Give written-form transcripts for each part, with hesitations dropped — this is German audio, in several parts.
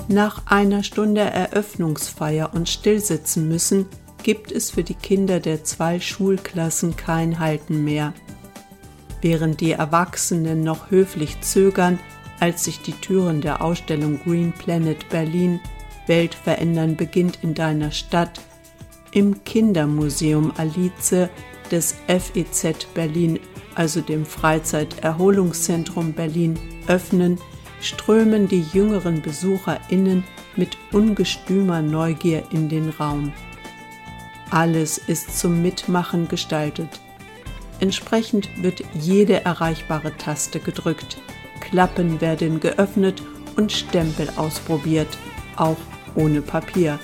Nach einer Stunde Eröffnungsfeier und Stillsitzen müssen, gibt es für die Kinder der 2 Schulklassen kein Halten mehr. Während die Erwachsenen noch höflich zögern, als sich die Türen der Ausstellung Green Planet Berlin Welt verändern beginnt in deiner Stadt im Kindermuseum Alice des FEZ Berlin, also dem Freizeiterholungszentrum Berlin, öffnen, strömen die jüngeren BesucherInnen mit ungestümer Neugier in den Raum. Alles ist zum Mitmachen gestaltet. Entsprechend wird jede erreichbare Taste gedrückt, Klappen werden geöffnet und Stempel ausprobiert, auch ohne Papier.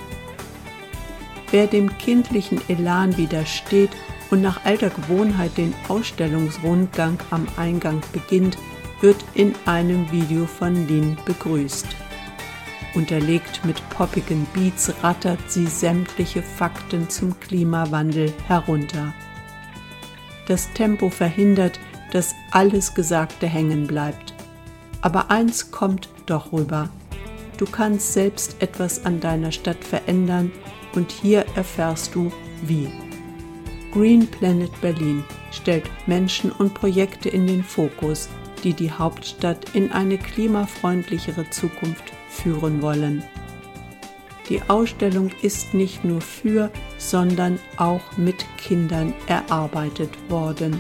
Wer dem kindlichen Elan widersteht und nach alter Gewohnheit den Ausstellungsrundgang am Eingang beginnt, wird in einem Video von Lin begrüßt. Unterlegt mit poppigen Beats rattert sie sämtliche Fakten zum Klimawandel herunter. Das Tempo verhindert, dass alles Gesagte hängen bleibt. Aber eins kommt doch rüber. Du kannst selbst etwas an deiner Stadt verändern und hier erfährst du, wie. Green Planet Berlin stellt Menschen und Projekte in den Fokus, die die Hauptstadt in eine klimafreundlichere Zukunft führen wollen. Die Ausstellung ist nicht nur für, sondern auch mit Kindern erarbeitet worden.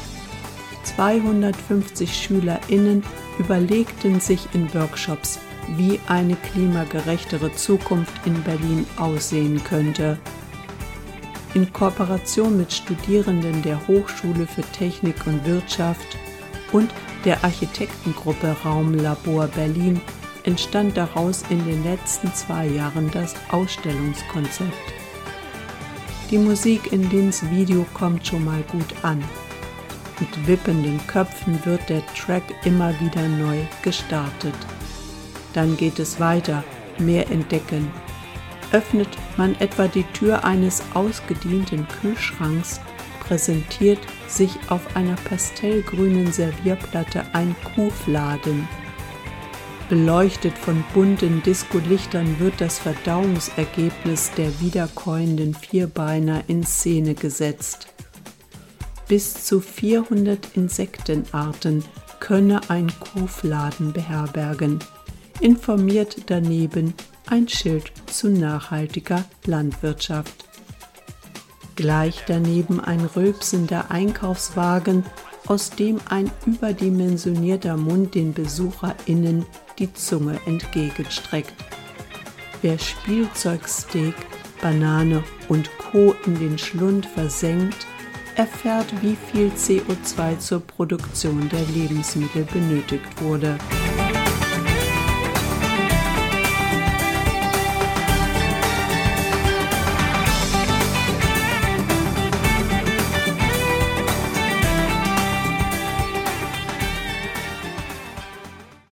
250 SchülerInnen überlegten sich in Workshops, wie eine klimagerechtere Zukunft in Berlin aussehen könnte. In Kooperation mit Studierenden der Hochschule für Technik und Wirtschaft und der Architektengruppe Raumlabor Berlin entstand daraus in den letzten 2 Jahren das Ausstellungskonzept. Die Musik in Lins Video kommt schon mal gut an. Mit wippenden Köpfen wird der Track immer wieder neu gestartet. Dann geht es weiter, mehr entdecken. Öffnet man etwa die Tür eines ausgedienten Kühlschranks, präsentiert sich auf einer pastellgrünen Servierplatte ein Kuhfladen. Beleuchtet von bunten Discolichtern wird das Verdauungsergebnis der wiederkäuenden Vierbeiner in Szene gesetzt. Bis zu 400 Insektenarten könne ein Kuhfladen beherbergen. Informiert daneben ein Schild zu nachhaltiger Landwirtschaft. Gleich daneben ein rülpsender Einkaufswagen, aus dem ein überdimensionierter Mund den BesucherInnen die Zunge entgegenstreckt. Wer Spielzeugsteak, Banane und Co. in den Schlund versenkt, erfährt, wie viel CO2 zur Produktion der Lebensmittel benötigt wurde.